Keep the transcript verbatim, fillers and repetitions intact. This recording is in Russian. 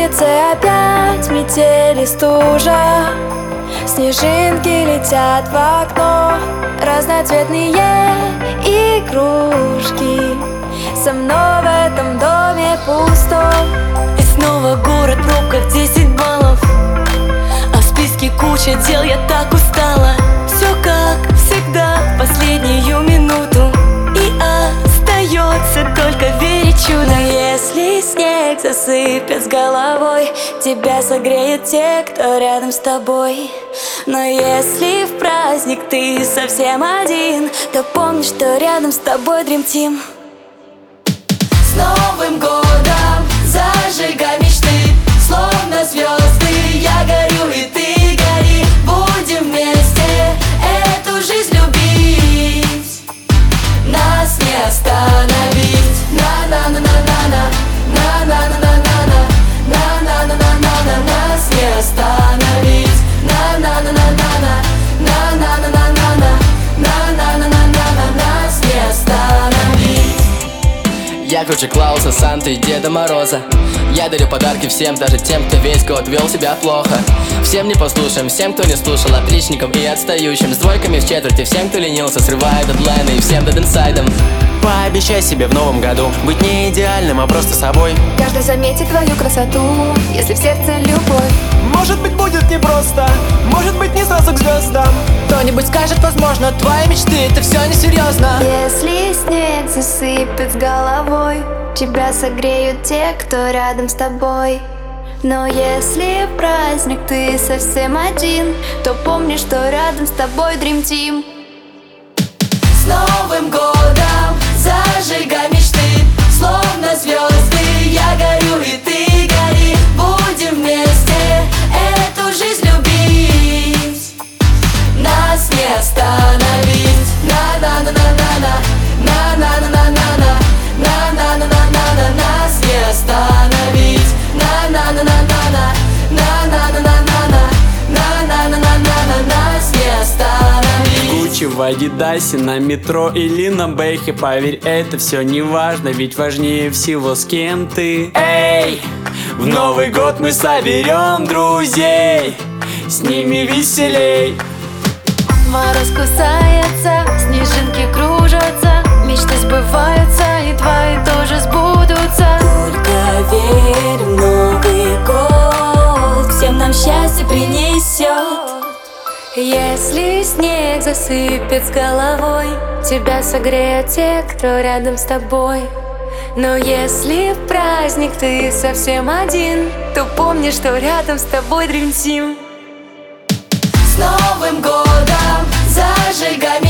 улице опять метель и стужа, снежинки летят в окно, разноцветные игрушки. Со мной в этом доме пусто. И снова город в пробках, десять баллов, а в списке куча дел, я так устала. Все как всегда в последнюю минуту, и остается только верить в чудо. Но если снег засыпет с головой, тебя согреют те, кто рядом с тобой. Но если в праздник ты совсем один, то помни, что рядом с тобой Dream Team. С Новым годом зажигай мечты, словно звезды. Я горю и ты гори, будем вместе эту жизнь любить. Нас не остановить. На-на-на-на-на-на, на-на-на-на-на-на, на-на-на-на-на-на. Нас не остановить. На-на-на-на-на-на, на-на-на-на-на-на, на-на-на-на-на. Нас не остановить. Я круче Клауса, Санты и Деда Мороза. Я дарю подарки всем, даже тем, кто весь год вел себя плохо. Всем непослушным, всем, кто не слушал, отличникам и отстающим, с двойками в четверти, всем, кто ленился, срывая дедлайны, и всем Dead Inside. Пообещай себе в новом году быть не идеальным, а просто собой. Каждый заметит твою красоту, если в сердце любовь. Может быть, будет непросто, может быть, не сразу к звездам. Кто-нибудь скажет, возможно, твои мечты — это все несерьезно. Если снег засыпет с головой, тебя согреют те, кто рядом с тобой. Но если в праздник ты совсем один, то помни, что рядом с тобой Dream Team. С Новым годом зажигай мечты, словно звезды. Я горю и ты гори, будем вместе эту жизнь любить. Нас не остановить. На-на-на-на-на-на, на-на-на-на-на-на, на-на-на-на-на. Нас не остановить. На-на-на-на-на-на, на-на-на-на-на, на-на-на-на-на. Нас не остановить. Гуччи в Адидасе, на метро или на бэхе. Поверь, это все не важно, ведь важнее всего, с кем ты. Эй, в Новый год мы соберем друзей, с ними веселей. Мороз кусается, снежинки кружатся, мечты сбываются, и твои тоже сбудутся. Только верь в Новый год, всем нам счастье принесет. Если снег засыпет с головой, тебя согреют те, кто рядом с тобой. Но если в праздник ты совсем один, то помни, что рядом с тобой Dream Team. С Новым годом зажигай мечты.